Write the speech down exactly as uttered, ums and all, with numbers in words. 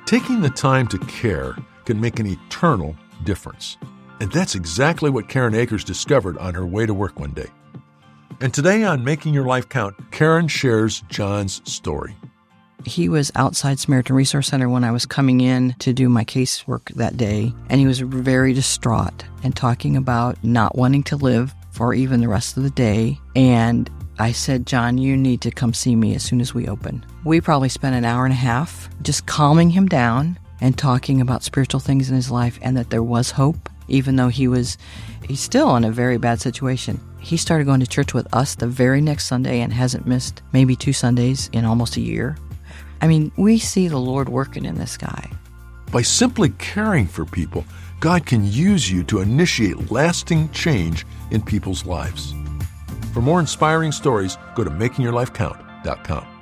Taking the time to care can make an eternal difference. And that's exactly what Karen Akers discovered on her way to work one day. And today on Making Your Life Count, Karen shares John's story. He was outside Samaritan Resource Center when I was coming in to do my casework that day, and he was very distraught and talking about not wanting to live for even the rest of the day. And I said, John, you need to come see me as soon as we open. We probably spent an hour and a half just calming him down and talking about spiritual things in his life and that there was hope, even though he was he's still in a very bad situation. He started going to church with us the very next Sunday and hasn't missed maybe two Sundays in almost a year. I mean, we see the Lord working in this guy. By simply caring for people, God can use you to initiate lasting change in people's lives. For more inspiring stories, go to making your life count dot com.